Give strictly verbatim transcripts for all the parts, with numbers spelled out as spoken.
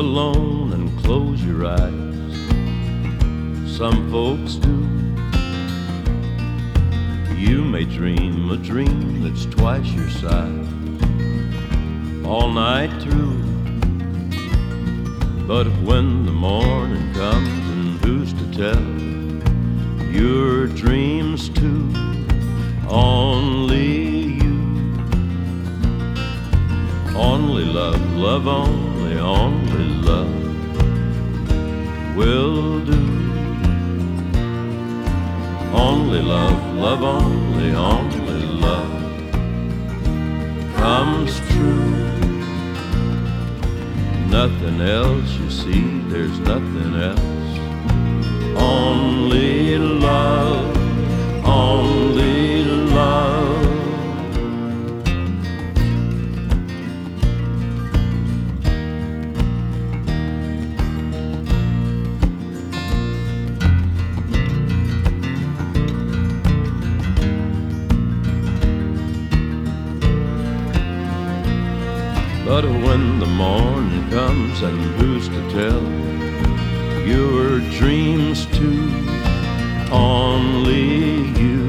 alone and close your eyes. Some folks do. You may dream a dream that's twice your size all night through. But when the morning comes, and who's to tell your dreams too? Only you. Only love, love only, only love will do. Only love, love only, only love comes true. Nothing else, you see, there's nothing else. Only love, only love. But when the morning comes, and who's to tell your dreams too? Only you.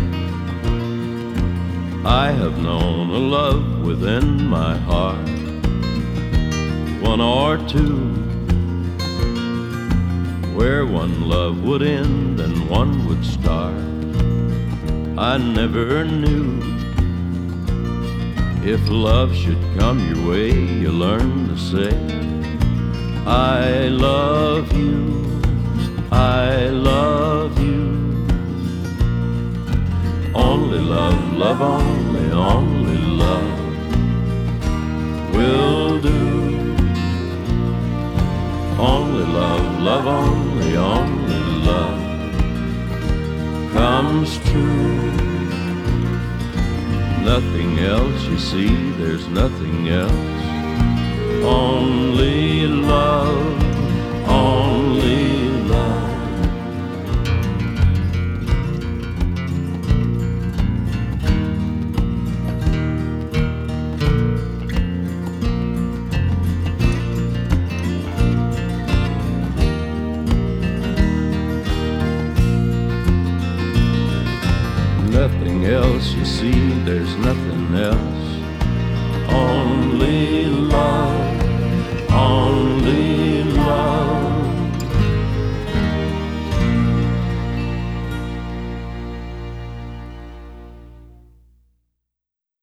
I have known a love within my heart, one or two, where one love would end and one would start. I never knew. If love should come your way, you learn to say, I love you, I love you. Only love, love only, only love will do. Only love, love only, only love comes true. Nothing else, you see, there's nothing else. Only love, only love. Nothing else, you see, there's nothing else. Only love, only